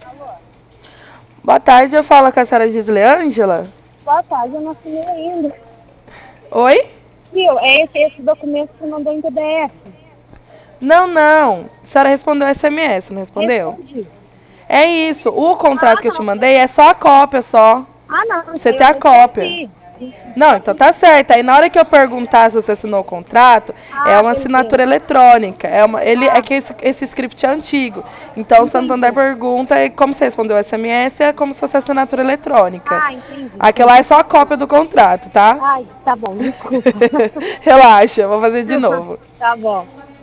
Boa tarde, eu falo com a senhora Gisleângela. Boa tarde, eu não assinei ainda. Oi? Viu? É esse documento que você mandou em PDF. Não, não. A senhora respondeu SMS, não respondeu? Respondi. É isso. O contrato Ah, que eu te não. mandei é só a cópia, só. Ah, não. Você Então tem eu a cópia. respondi. Não, então tá certo. Aí na hora que eu perguntar se você assinou o contrato, é Ah, uma beleza. assinatura eletrônica. É Ah, que esse script é antigo. Então o Santander entendi. pergunta e como você respondeu o SMS, é como se fosse assinatura eletrônica. Ah, entendi. Então Aquela é tá só a cópia tranquilo. do contrato, tá? Ai, tá bom, desculpa. Relaxa, vou fazer de novo. Tá bom.